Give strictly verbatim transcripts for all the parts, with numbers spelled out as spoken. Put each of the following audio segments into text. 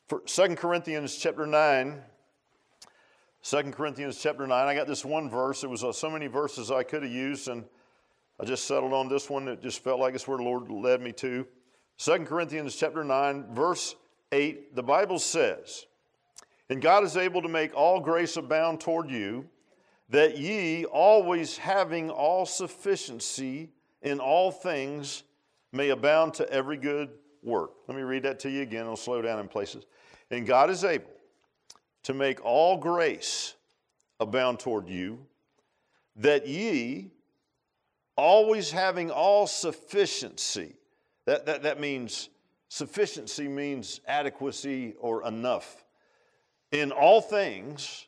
For Second Corinthians chapter nine, Second Corinthians chapter nine, I got this one verse. There was uh, so many verses I could have used, and I just settled on this one. It just felt like it's where the Lord led me to. Second Corinthians chapter nine, verse eight, the Bible says, "And God is able to make all grace abound toward you, that ye, always having all sufficiency in all things, may abound to every good work." Let me read that to you again. I'll slow down in places. "And God is able to make all grace abound toward you, that ye, always having all sufficiency." That, that, that means, sufficiency means adequacy or enough. "In all things,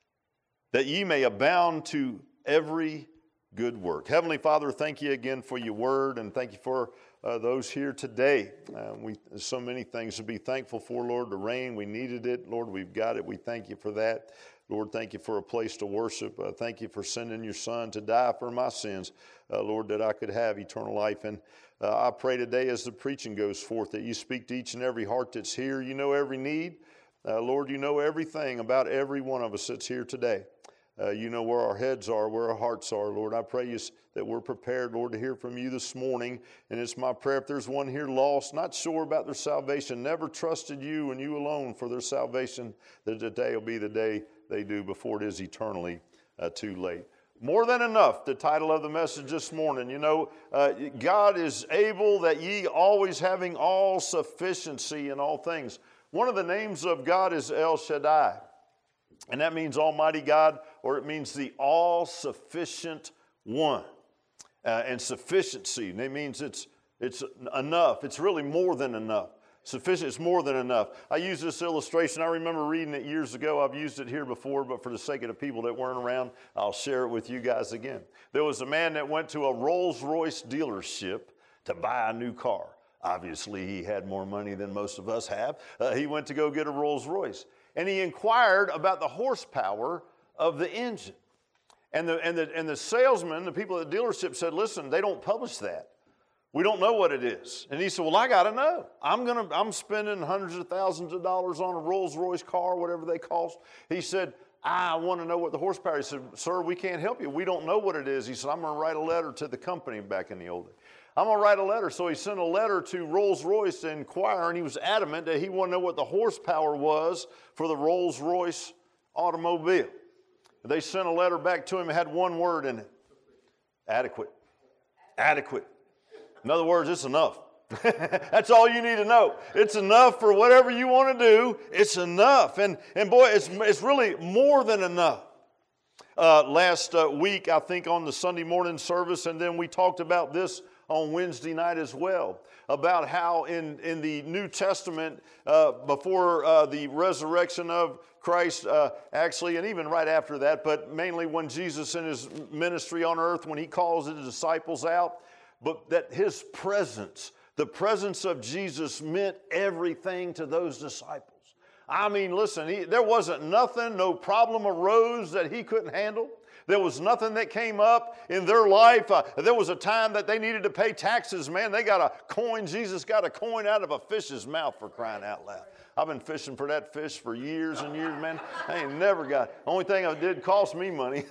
that ye may abound to every good work." Heavenly Father, thank you again for your word, and thank you for uh, those here today. Uh, we there's so many things to be thankful for, Lord. The rain, we needed it. Lord, we've got it. We thank you for that. Lord, thank you for a place to worship. Uh, thank you for sending your Son to die for my sins, uh, Lord, that I could have eternal life. And uh, I pray today as the preaching goes forth that you speak to each and every heart that's here. You know every need. Uh, Lord, you know everything about every one of us that's here today. Uh, you know where our heads are, where our hearts are, Lord. I pray you that we're prepared, Lord, to hear from you this morning. And it's my prayer, if there's one here lost, not sure about their salvation, never trusted you and you alone for their salvation, that today will be the day they do before it is eternally uh, too late. More than enough, the title of the message this morning. You know, uh, God is able, that ye, always having all sufficiency in all things. One of the names of God is El Shaddai. And that means Almighty God, or it means the all-sufficient one. Uh, and sufficiency, it means it's, it's enough. It's really more than enough. Sufficient is more than enough. I use this illustration. I remember reading it years ago. I've used it here before, but for the sake of the people that weren't around, I'll share it with you guys again. There was a man that went to a Rolls-Royce dealership to buy a new car. Obviously, he had more money than most of us have. Uh, he went to go get a Rolls-Royce. And he inquired about the horsepower of the engine. And the, and, the, and the salesman, the people at the dealership said, "Listen, they don't publish that. We don't know what it is." And he said, "Well, I got to know. I'm gonna, I'm spending hundreds of thousands of dollars on a Rolls-Royce car, whatever they cost." He said, "I want to know what the horsepower is." He said, "Sir, we can't help you. We don't know what it is." He said, "I'm going to write a letter to the company," back in the old days. "I'm going to write a letter." So he sent a letter to Rolls-Royce to inquire, and he was adamant that he wanted to know what the horsepower was for the Rolls-Royce automobile. They sent a letter back to him. It had one word in it: adequate. Adequate. In other words, it's enough. That's all you need to know. It's enough for whatever you want to do. It's enough. And, and boy, it's, it's really more than enough. Uh, last uh, week, I think on the Sunday morning service, and then we talked about this on Wednesday night as well, about how in, in the New Testament, uh, before uh, the resurrection of Christ, uh, actually, and even right after that, but mainly when Jesus in his ministry on earth, when he calls his disciples out, but that his presence, the presence of Jesus, meant everything to those disciples. I mean, listen, he, there wasn't nothing, no problem arose that he couldn't handle. There was nothing that came up in their life. Uh, there was a time that they needed to pay taxes, man. They got a coin. Jesus got a coin out of a fish's mouth, for crying out loud. I've been fishing for that fish for years and years, man. I ain't never got it. Only thing I did cost me money.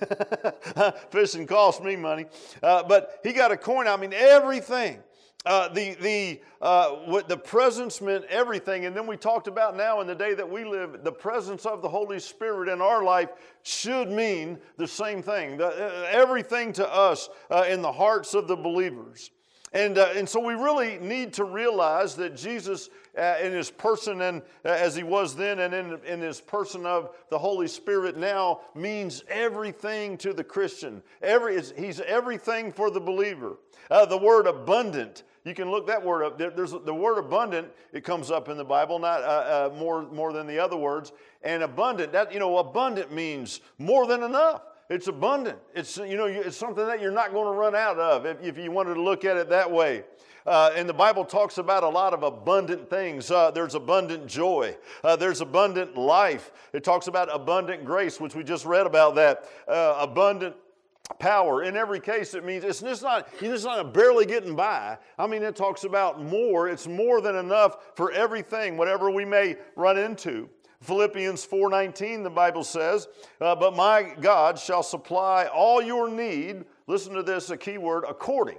Fishing cost me money. Uh, but he got a coin. I mean, everything. Uh, the the uh, what the presence meant everything. And then we talked about now in the day that we live, the presence of the Holy Spirit in our life should mean the same thing. The, uh, everything to us uh, in the hearts of the believers. And, uh, and so we really need to realize that Jesus uh, in his person and uh, as he was then and in, in his person of the Holy Spirit now means everything to the Christian. Every, he's everything for the believer. Uh, the word abundant, you can look that word up. There, there's the word abundant, it comes up in the Bible, not uh, uh, more, more than the other words. And abundant, that, you know, abundant means more than enough. It's abundant. It's, you know, it's something that you're not going to run out of if, if you wanted to look at it that way. Uh, and the Bible talks about a lot of abundant things. Uh, there's abundant joy. Uh, there's abundant life. It talks about abundant grace, which we just read about that. Uh, abundant power. In every case, it means it's just not, you're just not barely getting by. I mean, it talks about more. It's more than enough for everything, whatever we may run into. Philippians four nineteen, the Bible says, uh, but my God shall supply all your need. Listen to this, a key word, according.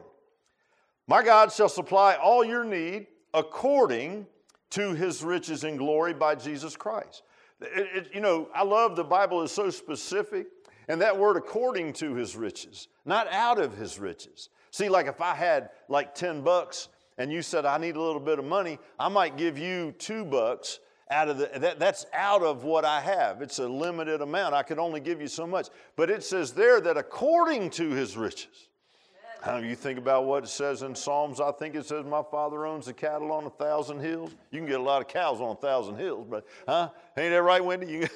My God shall supply all your need according to his riches in glory by Jesus Christ. It, it, you know, I love the Bible is so specific. And that word according to his riches, not out of his riches. See, like if I had like ten bucks and you said, I need a little bit of money, I might give you two bucks out of the, that, that's out of what I have. It's a limited amount. I could only give you so much. But it says there that according to his riches. How do you think about what it says in Psalms? I think it says, my Father owns the cattle on a thousand hills. You can get a lot of cows on a thousand hills, but, huh? Ain't that right, Wendy? You,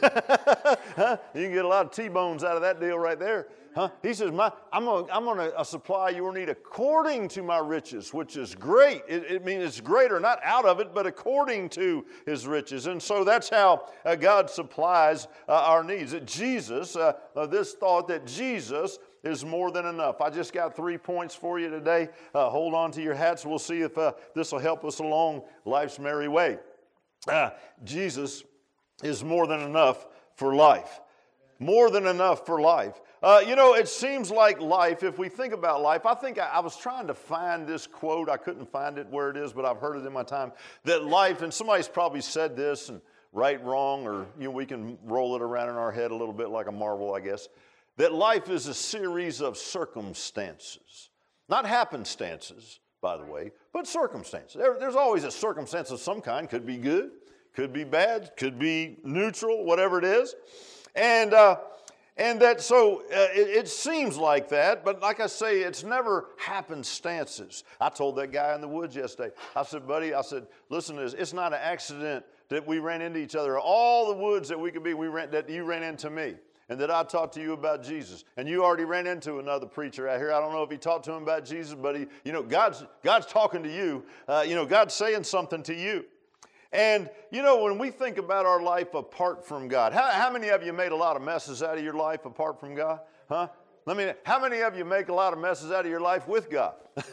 huh? You can get a lot of T-bones out of that deal right there. Huh? He says, my, I'm going I'm to uh, supply your need according to my riches, which is great. It, it means it's greater, not out of it, but according to his riches. And so that's how uh, God supplies uh, our needs. That Jesus, uh, uh, this thought that Jesus is more than enough. I just got three points for you today. Uh, hold on to your hats. We'll see if uh, this will help us along life's merry way. Uh, Jesus is more than enough for life. More than enough for life. Uh, you know, it seems like life, if we think about life, I think I, I was trying to find this quote. I couldn't find it where it is, but I've heard it in my time. That life, and somebody's probably said this, and right, wrong, or you know, we can roll it around in our head a little bit like a marble, I guess. That life is a series of circumstances. Not happenstances, by the way, but circumstances. There, there's always a circumstance of some kind. Could be good, could be bad, could be neutral, whatever it is. And uh, and that, so uh, it, it seems like that, but like I say, it's never happenstances. I told that guy in the woods yesterday, I said, buddy, I said, listen to this, it's not an accident that we ran into each other. All the woods that we could be, we ran, that you ran into me. And that I talked to you about Jesus. And you already ran into another preacher out here. I don't know if he talked to him about Jesus, but he, you know, God's, God's talking to you. Uh, you know, God's saying something to you. And, you know, when we think about our life apart from God, how, how many of you made a lot of messes out of your life apart from God? Huh? Let me, how many of you make a lot of messes out of your life with God?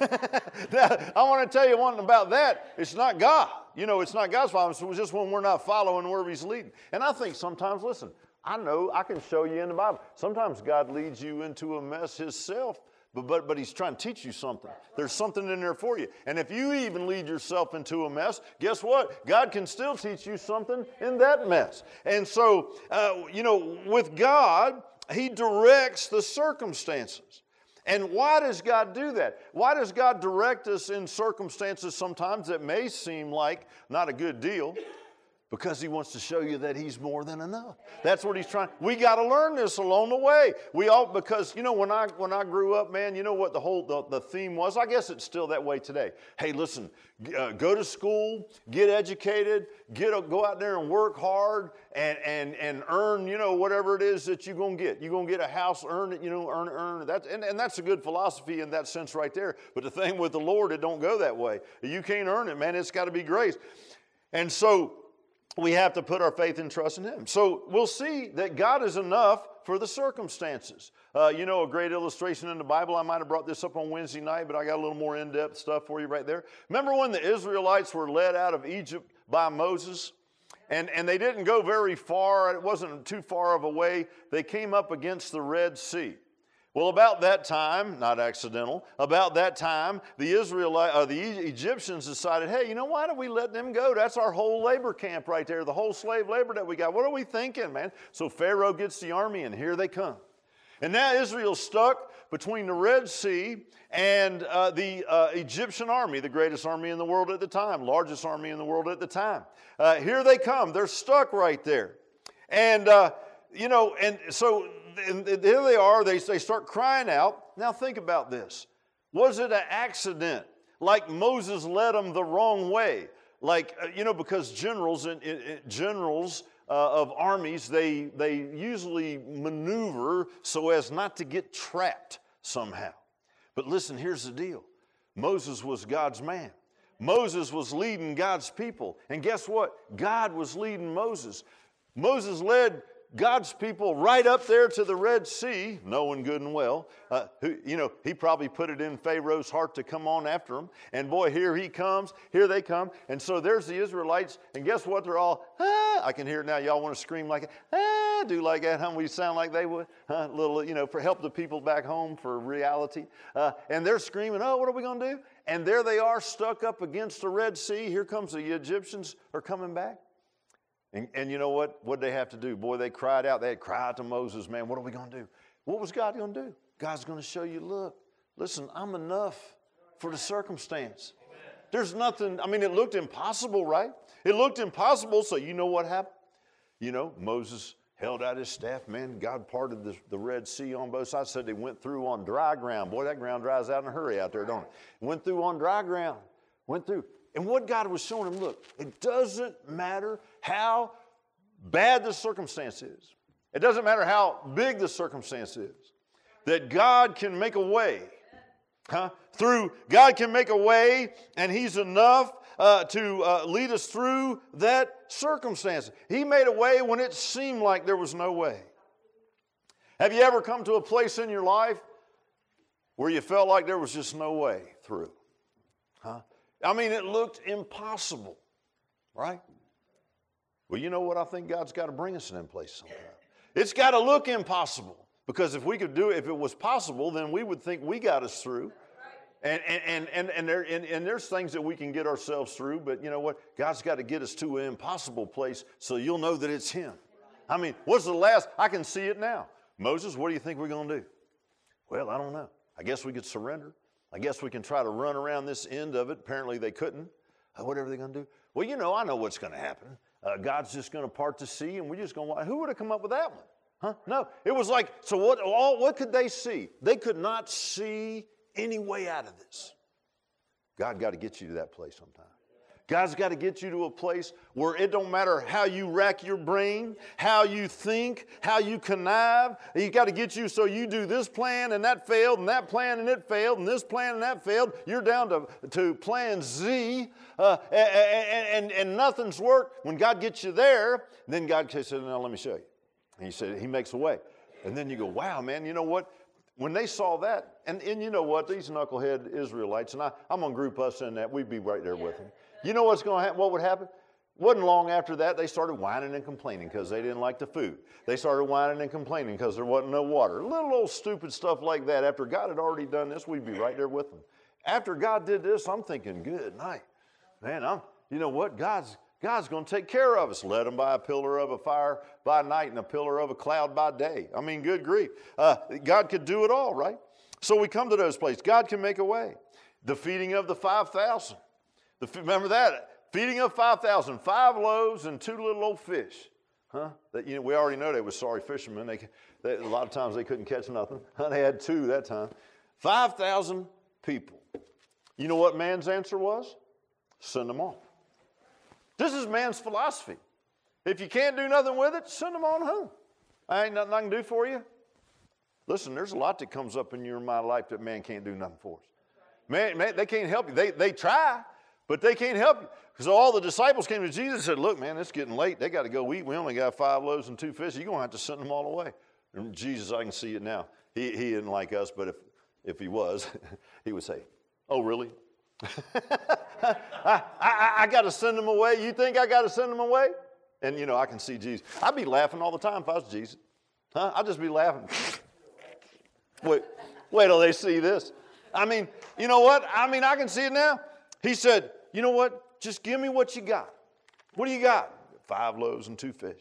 Now, I want to tell you one about that. It's not God. You know, it's not God's fault. It's just when we're not following where he's leading. And I think sometimes, listen, I know, I can show you in the Bible. Sometimes God leads you into a mess himself, but, but, but he's trying to teach you something. There's something in there for you. And if you even lead yourself into a mess, guess what? God can still teach you something in that mess. And so, uh, you know, with God, he directs the circumstances. And why does God do that? Why does God direct us in circumstances sometimes that may seem like not a good deal? Because he wants to show you that he's more than enough. That's what he's trying. We got to learn this along the way. We all, because, you know, when I when I grew up, man, you know what the whole, the, the theme was? I guess it's still that way today. Hey, listen, uh, go to school, get educated, get a, go out there and work hard and, and, and earn, you know, whatever it is that you're going to get. You're going to get a house, earn it, you know, earn, earn it. That, and, and that's a good philosophy in that sense right there. But the thing with the Lord, it don't go that way. You can't earn it, man. It's got to be grace. And so, we have to put our faith and trust in him. So we'll see that God is enough for the circumstances. Uh, you know, a great illustration in the Bible, I might have brought this up on Wednesday night, but I got a little more in-depth stuff for you right there. Remember when the Israelites were led out of Egypt by Moses? And, and they didn't go very far. It wasn't too far of a way. They came up against the Red Sea. Well, about that time, not accidental, about that time, the Israelite, uh, the Egyptians decided, hey, you know, why don't we let them go? That's our whole labor camp right there, the whole slave labor that we got. What are we thinking, man? So Pharaoh gets the army, and here they come. And now Israel's stuck between the Red Sea and uh, the uh, Egyptian army, the greatest army in the world at the time, largest army in the world at the time. Uh, here they come. They're stuck right there. And, uh, you know, and so... And there they are, they, they start crying out. Now think about this. Was it an accident? Like Moses led them the wrong way? Like, you know, because generals and generals uh, of armies, they, they usually maneuver so as not to get trapped somehow. But listen, here's the deal. Moses was God's man. Moses was leading God's people. And guess what? God was leading Moses. Moses led God's people right up there to the Red Sea, knowing good and well, uh, who, you know, he probably put it in Pharaoh's heart to come on after him. And boy, here he comes, here they come. And so there's the Israelites, and guess what? They're all, ah, I can hear it now. Y'all want to scream like, ah, do like that, huh? We sound like they would, huh? Little, you know, for help the people back home for reality. Uh, and they're screaming, oh, what are we going to do? And there they are stuck up against the Red Sea. Here comes the Egyptians are coming back. And, and you know what? What did they have to do? Boy, they cried out. They had cried to Moses, man, what are we going to do? What was God going to do? God's going to show you, look, listen, I'm enough for the circumstance. There's nothing, I mean, it looked impossible, right? It looked impossible, so you know what happened? You know, Moses held out his staff, man. God parted the, the Red Sea on both sides. Said they went through on dry ground. Boy, that ground dries out in a hurry out there, don't it? Went through on dry ground. Went through. And what God was showing him, look, it doesn't matter how bad the circumstance is. It doesn't matter how big the circumstance is. That God can make a way. Huh? Through, God can make a way, and He's enough uh, to uh, lead us through that circumstance. He made a way when it seemed like there was no way. Have you ever come to a place in your life where you felt like there was just no way through? Huh? I mean, it looked impossible, right? Well, you know what? I think God's got to bring us in that place sometime. It's got to look impossible, because if we could do it, if it was possible, then we would think we got us through. And and and and, there, and and there's things that we can get ourselves through, but you know what? God's got to get us to an impossible place so you'll know that it's Him. I mean, what's the last? I can see it now. Moses, what do you think we're going to do? Well, I don't know. I guess we could surrender. I guess we can try to run around this end of it. Apparently they couldn't. Uh, whatever they're going to do. Well, you know, I know what's going to happen. Uh, God's just going to part the sea, and we're just going to, who would have come up with that one? Huh? No. It was like, so what, all, what could they see? They could not see any way out of this. God got to get you to that place sometime. God's got to get you to a place where it don't matter how you rack your brain, how you think, how you connive. He's got to get you so you do this plan and that failed, and that plan and it failed, and this plan and that failed. You're down to, to plan Z, uh, and, and, and nothing's worked. When God gets you there, then God says, now let me show you. And he said, He makes a way. And then you go, wow, man, you know what? When they saw that, and, and you know what? These knucklehead Israelites, and I, I'm going to group us in that. We'd be right there with them. You know what's going to happen? What would happen? Wasn't long after that, they started whining and complaining because they didn't like the food. They started whining and complaining because there wasn't no water. Little old stupid stuff like that. After God had already done this, we'd be right there with them. After God did this, I'm thinking, good night. Man, I'm, you know what? God's, God's going to take care of us. Led them by a pillar of a fire by night and a pillar of a cloud by day. I mean, good grief. Uh, God could do it all, right? So we come to those places. God can make a way. The feeding of the five thousand. The, remember that? Feeding of five thousand, five loaves and two little old fish. Huh? That, you know, we already know they were sorry fishermen. They, they, a lot of times they couldn't catch nothing. They had two that time. five thousand people. You know what man's answer was? Send them on. This is man's philosophy. If you can't do nothing with it, send them on home. I ain't nothing I can do for you. Listen, there's a lot that comes up in your and my life that man can't do nothing for us. Man, man they can't help you. They, they try. But they can't help you. Because all the disciples came to Jesus and said, look, man, it's getting late. They got to go eat. We only got five loaves and two fish. You're going to have to send them all away. And Jesus, I can see it now. He, he isn't like us, but if, if he was, he would say, oh, really? I, I, I got to send them away? You think I got to send them away? And, you know, I can see Jesus. I'd be laughing all the time if I was Jesus. Huh? I'd just be laughing. wait, wait till they see this. I mean, you know what? I mean, I can see it now. He said, you know what? Just give me what you got. What do you got? Five loaves and two fish.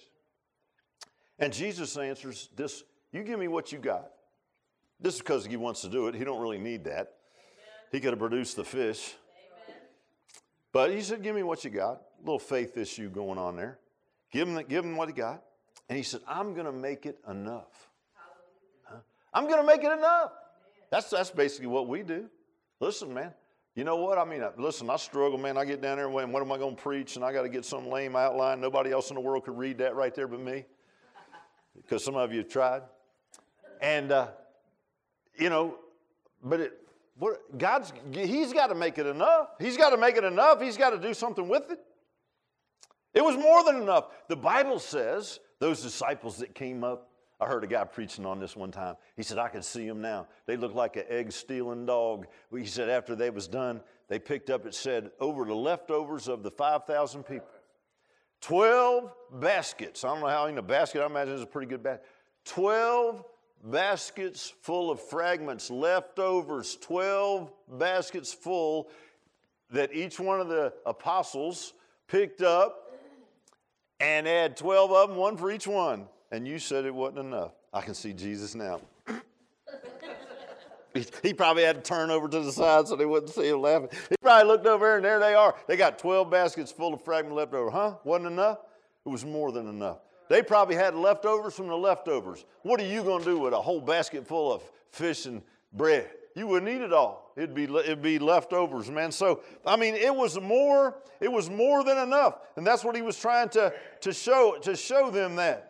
And Jesus answers this, you give me what you got. This is because he wants to do it. He don't really need that. Amen. He could have produced the fish. Amen. But he said, give me what you got. A little faith issue going on there. Give him, give him what he got. And he said, I'm going to make it enough. Huh? I'm going to make it enough. That's, that's basically what we do. Listen, man. You know what? I mean, listen, I struggle, man. I get down there and what am I going to preach? And I got to get some lame outline. Nobody else in the world could read that right there but me. Because some of you have tried. And, uh, you know, but it, what, God's, he's got to make it enough. He's got to make it enough. He's got to do something with it. It was more than enough. The Bible says Those disciples that came up, I heard a guy preaching on this one time. He said, I could see them now. They looked like an egg-stealing dog. He said after they was done, they picked up, it said, over the leftovers of the five thousand people. twelve baskets. I don't know how in a basket, I imagine it's a pretty good basket. twelve baskets full of fragments, leftovers, twelve baskets full that each one of the apostles picked up and had twelve of them, one for each one. And you said it wasn't enough. I can see Jesus now. he, he probably had to turn over to the side so they wouldn't see him laughing. He probably looked over there and there they are. They got twelve baskets full of fragments left over. Huh? Wasn't enough? It was more than enough. They probably had leftovers from the leftovers. What are you going to do with a whole basket full of fish and bread? You wouldn't eat it all. It'd be, it'd be leftovers, man. So, I mean, it was more, it was more than enough. And that's what he was trying to, to show, to show them that.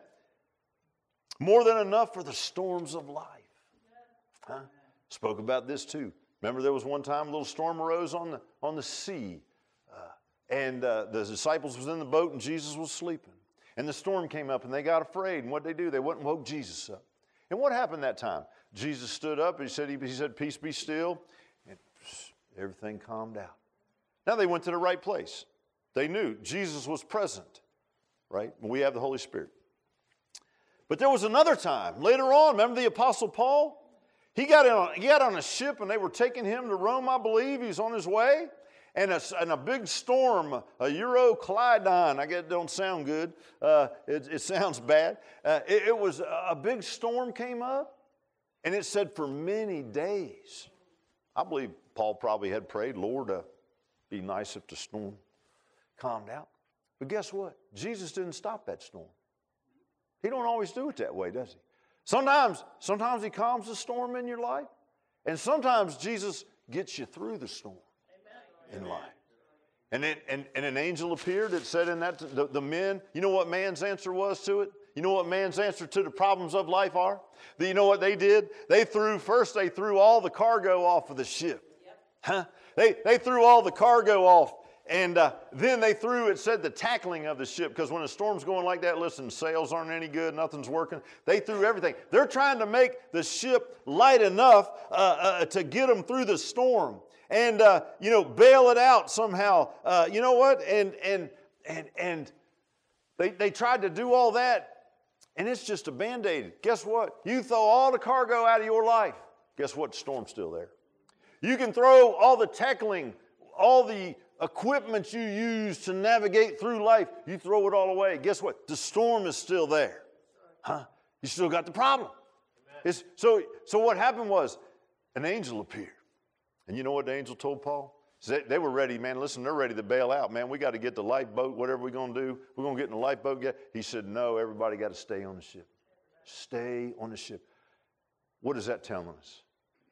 More than enough for the storms of life. Huh? Spoke about this too. Remember there was one time a little storm arose on the, on the sea. Uh, and uh, the disciples was in the boat and Jesus was sleeping. And the storm came up and they got afraid. And what did they do? They went and woke Jesus up. And what happened that time? Jesus stood up and he said, he, he said, peace be still. And everything calmed out. Now they went to the right place. They knew Jesus was present, right? We have the Holy Spirit. But there was another time later on. Remember the Apostle Paul? He got, in on, he got on a ship and they were taking him to Rome, I believe. He was on his way. And a, and a big storm, a Euroclydon, I guess it don't sound good. Uh, it, it sounds bad. Uh, it, it was a, a big storm came up. And it said for many days. I believe Paul probably had prayed, Lord, uh, be nice if the storm calmed out. But guess what? Jesus didn't stop that storm. He don't always do it that way, does he? Sometimes, sometimes he calms the storm in your life. And sometimes Jesus gets you through the storm in life. And, it, and, and an angel appeared. It said in that, the, the men, you know what man's answer was to it? You know what man's answer to the problems of life are? Do you know what they did? They threw, first they threw all the cargo off of the ship. Yep. Huh? They, they threw all the cargo off. And uh, then they threw, it said, the tackling of the ship. Because when a storm's going like that, listen, sails aren't any good, nothing's working. They threw everything. They're trying to make the ship light enough uh, uh, to get them through the storm. And, uh, you know, bail it out somehow. Uh, you know what? And, and, and, and they, they tried to do all that. And it's just a Band-Aid. Guess what? You throw all the cargo out of your life. Guess what? The storm's still there. You can throw all the tackling, all the equipment you use to navigate through life. You throw it all away. Guess what? The storm is still there. Huh? You still got the problem. It's, so, so what happened was an angel appeared. And you know what the angel told Paul? They, they were ready, man, listen, they're ready to bail out. Man, we got to get the lifeboat, whatever we're going to do. We're going to get in the lifeboat. He said, no, everybody got to stay on the ship. Stay on the ship. What is that telling us?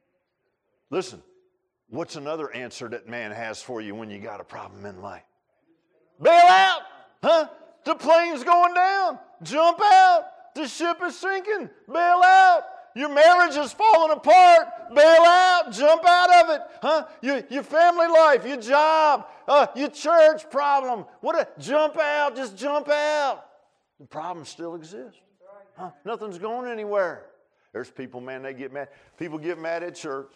Listen, what's another answer that man has for you when you got a problem in life? Bail out. Huh? The plane's going down. Jump out. The ship is sinking. Bail out. Your marriage is falling apart. Bail out. Jump out of it. Huh? Your, your family life, your job, uh, your church problem. What a, jump out. Just jump out. The problem still exists. Huh? Nothing's going anywhere. There's people, man, they get mad. People get mad at church.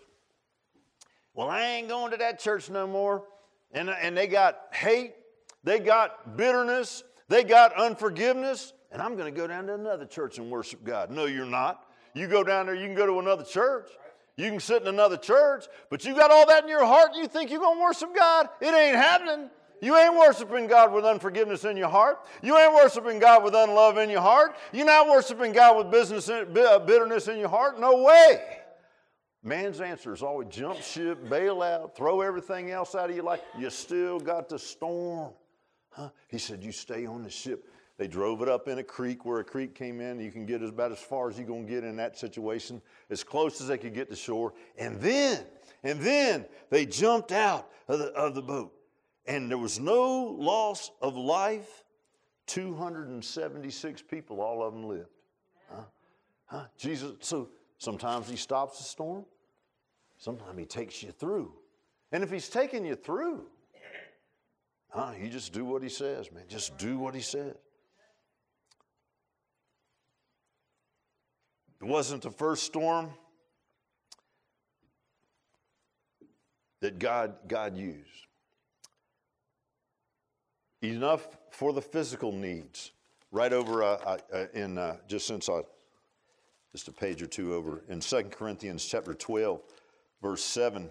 Well, I ain't going to that church no more. And, and they got hate. They got bitterness. They got unforgiveness. And I'm going to go down to another church and worship God. No, you're not. You go down there, you can go to another church. You can sit in another church. But you got all that in your heart and you think you're going to worship God. It ain't happening. You ain't worshiping God with unforgiveness in your heart. You ain't worshiping God with unlove in your heart. You're not worshiping God with business in, bitterness in your heart. No way. Man's answer is always jump ship, bail out, throw everything else out of your life. You still got the storm. Huh? He said, you stay on the ship. They drove it up in a creek where a creek came in. You can get about as far as you're going to get in that situation, as close as they could get to shore. And then, and then they jumped out of the, of the boat. And there was no loss of life. two hundred seventy-six people, all of them lived. Huh? Huh? Jesus, so sometimes he stops the storm. Sometimes he takes you through. And if he's taking you through, huh, you just do what he says, man. Just do what he says. It wasn't the first storm that God, God used. Enough for the physical needs. Right over uh, uh, in, uh, just since I, just a page or two over, in Second Corinthians chapter twelve, verse seven,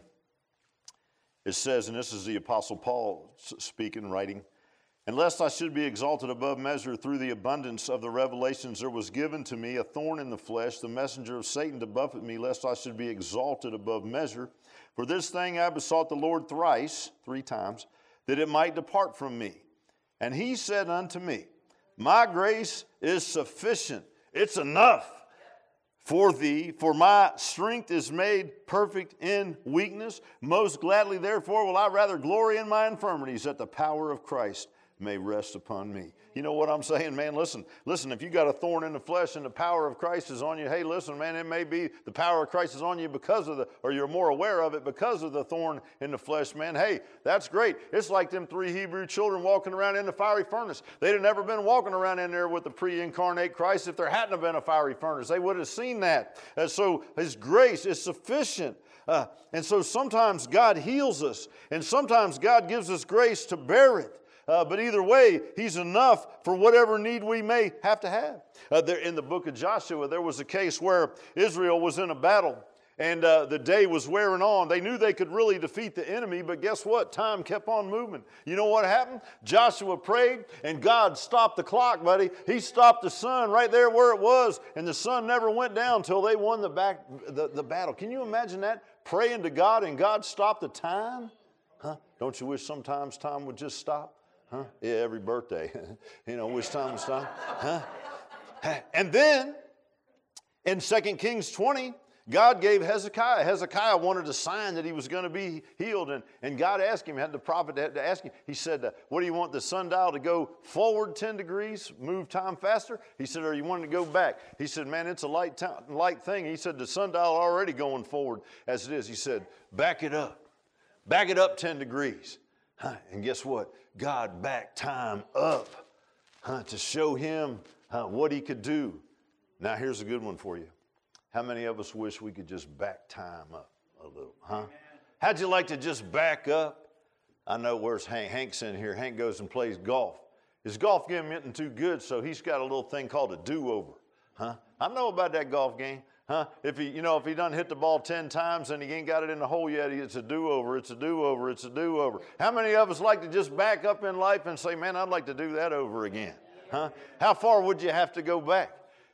it says, and this is the Apostle Paul speaking, writing, "And lest I should be exalted above measure through the abundance of the revelations, there was given to me a thorn in the flesh, the messenger of Satan to buffet me, lest I should be exalted above measure. For this thing I besought the Lord thrice," three times, "that it might depart from me. And he said unto me, My grace is sufficient." It's enough for thee, for my strength is made perfect in weakness. Most gladly, therefore, will I rather glory in my infirmities, that the power of Christ may rest upon me. You know what I'm saying, man? Listen, listen, if you got a thorn in the flesh and the power of Christ is on you, hey, listen, man, it may be the power of Christ is on you because of the, or you're more aware of it because of the thorn in the flesh, man. Hey, that's great. It's like them three Hebrew children walking around in the fiery furnace. They'd have never been walking around in there with the pre-incarnate Christ if there hadn't have been a fiery furnace. They would have seen that. And so his grace is sufficient. Uh, and so sometimes God heals us, and sometimes God gives us grace to bear it. Uh, but either way, he's enough for whatever need we may have to have. Uh, there, in the book of Joshua, there was a case where Israel was in a battle, and uh, the day was wearing on. They knew they could really defeat the enemy, but guess what? Time kept on moving. You know what happened? Joshua prayed, and God stopped the clock, buddy. He stopped the sun right there where it was, and the sun never went down until they won the, back, the, the battle. Can you imagine that? Praying to God, and God stopped the time? Huh? Don't you wish sometimes time would just stop? Huh? Yeah, every birthday. You know, which time was time? Huh? And then, in Second Kings twenty, God gave Hezekiah. Hezekiah wanted a sign that he was going to be healed. And, and God asked him, had the prophet had to ask him, he said, uh, what do you want the sundial to go forward ten degrees, move time faster? He said, or you want it to go back? He said, man, it's a light, t- light thing. He said, the sundial already going forward as it is. He said, back it up. Back it up ten degrees. Huh? And guess what? God backed time up huh, to show him huh, what he could do. Now, here's a good one for you. How many of us wish we could just back time up a little, huh? How'd you like to just back up? I know where's Hank. Hank's in here. Hank goes and plays golf. His golf game isn't too good, so he's got a little thing called a do-over, huh? I know about that golf game. Huh? If he, you know, if he done hit the ball ten times and he ain't got it in the hole yet, it's a do-over, it's a do-over, it's a do-over. How many of us like to just back up in life and say, man, I'd like to do that over again? Huh? How far would you have to go back?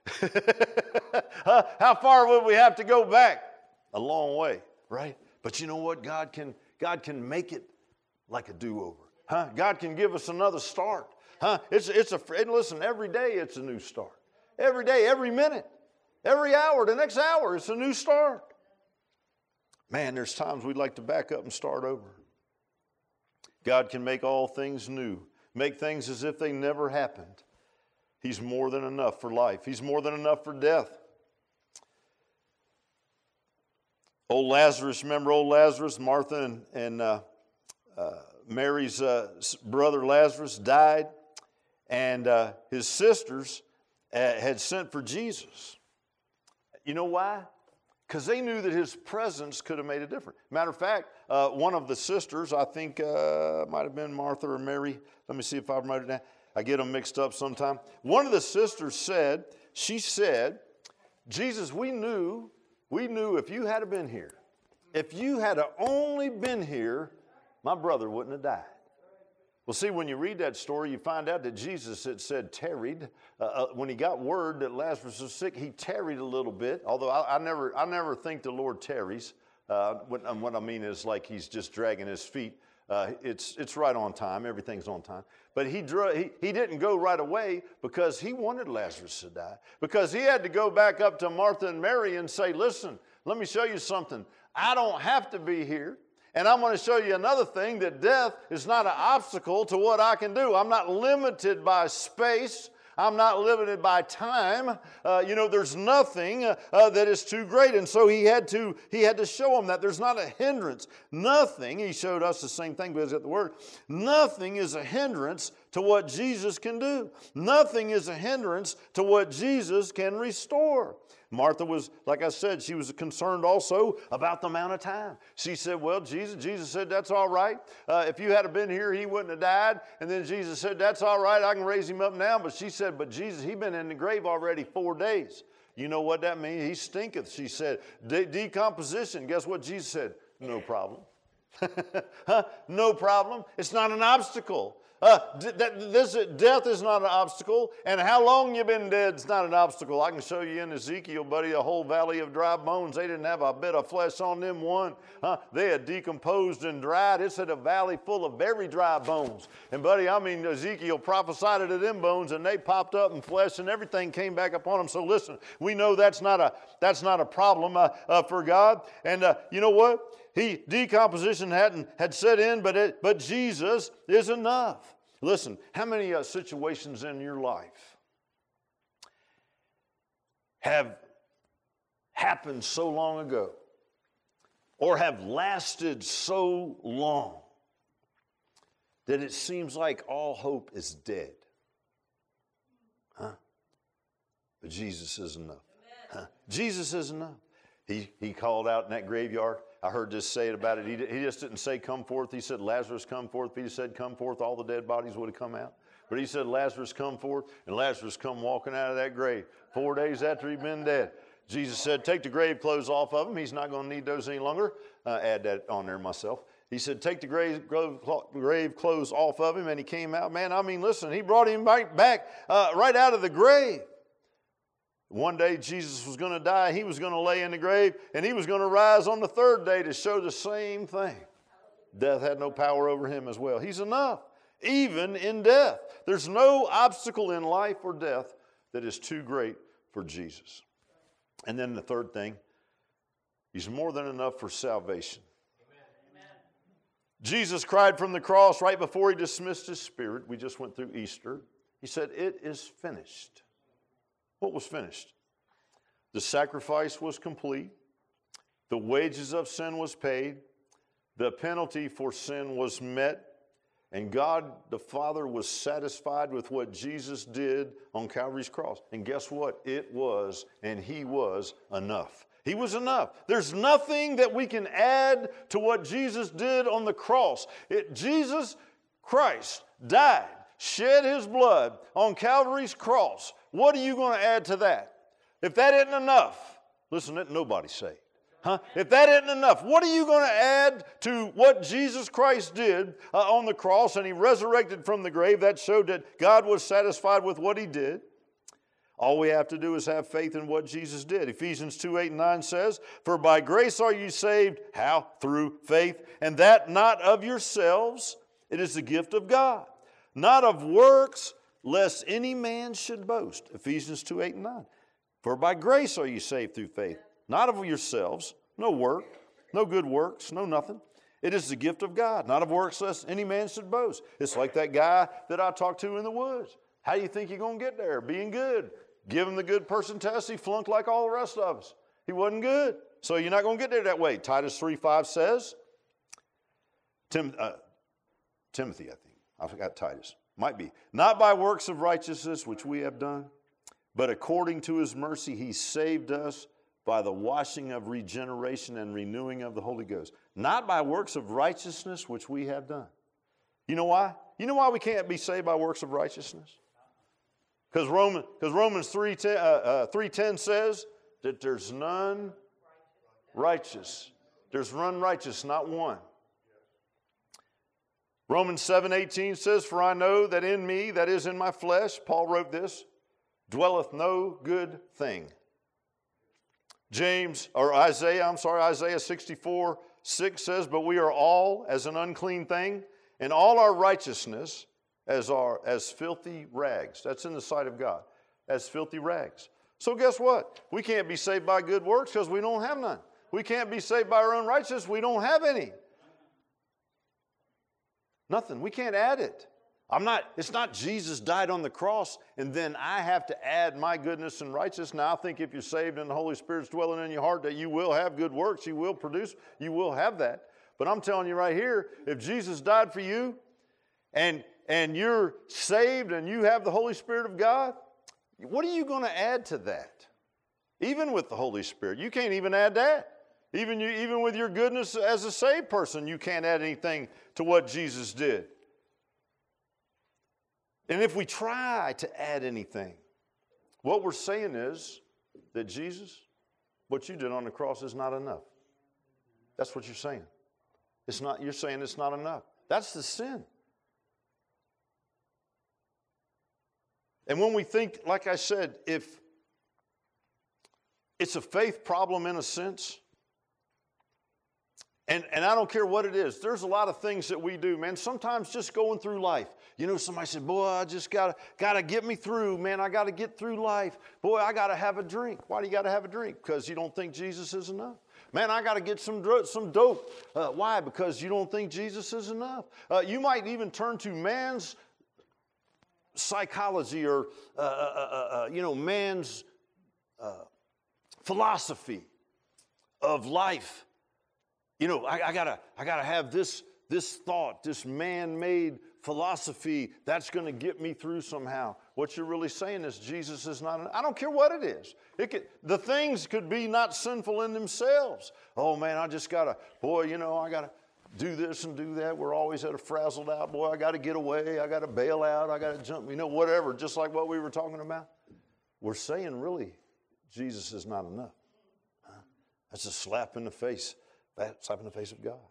huh? How far would we have to go back? A long way, right? But you know what? God can, God can make it like a do-over. Huh? God can give us another start. Huh? It's, it's a, and listen, every day it's a new start. Every day, every minute. Every hour, the next hour, it's a new start. Man, there's times we'd like to back up and start over. God can make all things new, make things as if they never happened. He's more than enough for life. He's more than enough for death. Old Lazarus, remember old Lazarus? Martha and, and uh, uh, Mary's uh, brother Lazarus died, and uh, his sisters uh, had sent for Jesus. You know why? Because they knew that his presence could have made a difference. Matter of fact, uh, one of the sisters, I think uh, might have been Martha or Mary. Let me see if I wrote it down. I get them mixed up sometime. One of the sisters said, she said, Jesus, we knew, we knew if you had been here, if you had only been here, my brother wouldn't have died. Well, see, when you read that story, you find out that Jesus had said tarried. Uh, uh, when he got word that Lazarus was sick, he tarried a little bit. Although I, I never, I never think the Lord tarries. Uh, what, um, what I mean is like he's just dragging his feet. Uh, it's it's right on time. Everything's on time. But he, drew, he he didn't go right away because he wanted Lazarus to die. Because he had to go back up to Martha and Mary and say, listen, let me show you something. I don't have to be here. And I'm going to show you another thing, that death is not an obstacle to what I can do. I'm not limited by space. I'm not limited by time. Uh, you know, there's nothing uh, uh, that is too great. And so he had to he had to show them that there's not a hindrance. Nothing, he showed us the same thing, but he's got the word, nothing is a hindrance to what Jesus can do. Nothing is a hindrance to what Jesus can restore. Martha was, like I said, she was concerned also about the amount of time. She said, well, Jesus, Jesus said, that's all right. Uh, if you had been here, he wouldn't have died. And then Jesus said, that's all right, I can raise him up now. But she said, but Jesus, he's been in the grave already four days. You know what that means? He stinketh, she said. De- decomposition. Guess what Jesus said? No problem. huh? No problem. It's not an obstacle. Uh, d- that, this, death is not an obstacle, and how long you've been dead is not an obstacle. I can show you in Ezekiel, buddy, a whole valley of dry bones. They didn't have a bit of flesh on them one. Huh? They had decomposed and dried. It's in a valley full of very dry bones. And, buddy, I mean, Ezekiel prophesied to them bones, and they popped up in flesh, and everything came back upon them. So, listen, we know that's not a, that's not a problem uh, uh, for God. And uh, you know what? He decomposition hadn't had set in, but it, but Jesus is enough. Listen, how many uh, situations in your life have happened so long ago, or have lasted so long that it seems like all hope is dead? Huh? But Jesus is enough. Huh? Jesus is enough. He he called out in that graveyard. I heard this say it about it. He, he just didn't say, come forth. He said, Lazarus, come forth. If he said, come forth, all the dead bodies would have come out. But he said, Lazarus, come forth. And Lazarus come walking out of that grave four days after he'd been dead. Jesus said, take the grave clothes off of him. He's not going to need those any longer. Uh, add that on there myself. He said, take the grave, grave clothes off of him. And he came out. Man, I mean, listen, he brought him right back, uh, right out of the grave. One day Jesus was going to die, he was going to lay in the grave, and he was going to rise on the third day to show the same thing. Death had no power over him as well. He's enough, even in death. There's no obstacle in life or death that is too great for Jesus. And then the third thing, he's more than enough for salvation. Amen. Jesus cried from the cross right before he dismissed his spirit. We just went through Easter. He said, it is finished. What was finished? The sacrifice was complete. The wages of sin was paid. The penalty for sin was met. And God the Father was satisfied with what Jesus did on Calvary's cross. And guess what? It was, and he was enough. He was enough. There's nothing that we can add to what Jesus did on the cross. It, Jesus Christ died, shed his blood on Calvary's cross. What are you going to add to that? If that isn't enough, listen, let nobody say. Huh? If that isn't enough, what are you going to add to what Jesus Christ did uh, on the cross, and he resurrected from the grave? That showed that God was satisfied with what he did. All we have to do is have faith in what Jesus did. Ephesians two, eight, and nine says, for by grace are you saved. How? Through faith. And that not of yourselves. It is the gift of God. Not of works, lest any man should boast. Ephesians two, eight, and nine. For by grace are you saved through faith. Not of yourselves, no work, no good works, no nothing. It is the gift of God, not of works, lest any man should boast. It's like that guy that I talked to in the woods. How do you think you're going to get there? Being good. Give him the good person test. He flunked like all the rest of us. He wasn't good. So you're not going to get there that way. Titus three, five says, Tim, uh, Timothy, I think. I forgot Titus. Might be. Not by works of righteousness which we have done, but according to his mercy he saved us by the washing of regeneration and renewing of the Holy Ghost. Not by works of righteousness which we have done. You know why? You know why we can't be saved by works of righteousness? Because Roman, because Romans three ten uh, uh, three ten says that there's none righteous. There's none righteous, not one. Romans seven eighteen says, for I know that in me, that is in my flesh, Paul wrote this, dwelleth no good thing. James, or Isaiah, I'm sorry, Isaiah sixty-four, six says, but we are all as an unclean thing, and all our righteousness as our as filthy rags. That's in the sight of God, as filthy rags. So guess what? We can't be saved by good works because we don't have none. We can't be saved by our own righteousness. We don't have any. Nothing. We can't add it. I'm not, it's not Jesus died on the cross and then I have to add my goodness and righteousness. Now I think if you're saved and the Holy Spirit's dwelling in your heart that you will have good works, you will produce, you will have that. But I'm telling you right here, if Jesus died for you and and you're saved and you have the Holy Spirit of God, what are you going to add to that? Even with the Holy Spirit, you can't even add that. Even, you, even with your goodness as a saved person, you can't add anything to what Jesus did. And if we try to add anything, what we're saying is that Jesus, what you did on the cross is not enough. That's what you're saying. It's not, you're saying it's not enough. That's the sin. And when we think, like I said, if it's a faith problem in a sense, and, and I don't care what it is, there's a lot of things that we do, man. Sometimes just going through life. You know, somebody said, boy, I just got to gotta get me through, man. I got to get through life. Boy, I got to have a drink. Why do you got to have a drink? Because you don't think Jesus is enough. Man, I got to get some, dro- some dope. Uh, why? Because you don't think Jesus is enough. Uh, you might even turn to man's psychology or, uh, uh, uh, uh, you know, man's uh, philosophy of life. You know, I, I gotta, I gotta have this, this thought, this man-made philosophy that's going to get me through somehow. What you're really saying is Jesus is not. An, I don't care what it is. It could, the things could be not sinful in themselves. Oh man, I just gotta, boy, you know, I gotta do this and do that. We're always at a frazzled out. Boy, I gotta get away. I gotta bail out. I gotta jump. You know, whatever. Just like what we were talking about. We're saying really, Jesus is not enough. Huh? That's a slap in the face. Slap in the face of God.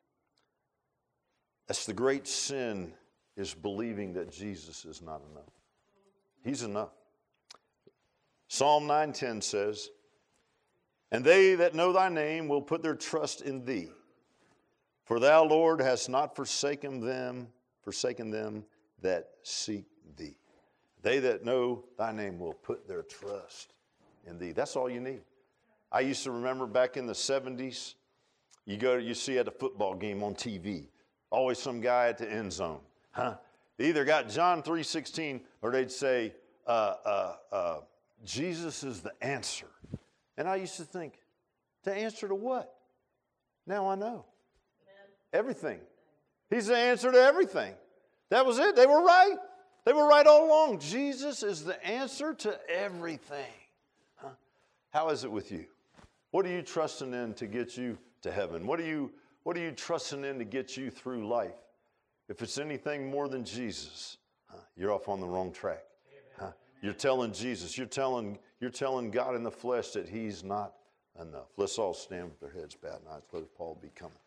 That's the great sin, is believing that Jesus is not enough. He's enough. Psalm nine ten says, and they that know thy name will put their trust in thee. For thou, Lord, hast not forsaken them, forsaken them that seek thee. They that know thy name will put their trust in thee. That's all you need. I used to remember back in the seventies, you go, you see at a football game on T V, always some guy at the end zone. Huh? They either got John three sixteen or they'd say, uh, uh, uh, Jesus is the answer. And I used to think, the answer to what? Now I know. Amen. Everything. He's the answer to everything. That was it. They were right. They were right all along. Jesus is the answer to everything. Huh? How is it with you? What are you trusting in to get you to heaven? What are you, what are you trusting in to get you through life? If it's anything more than Jesus, huh, you're off on the wrong track. Huh? You're telling Jesus, you're telling, you're telling God in the flesh that he's not enough. Let's all stand with our heads bowed and eyes closed. Paul will be coming.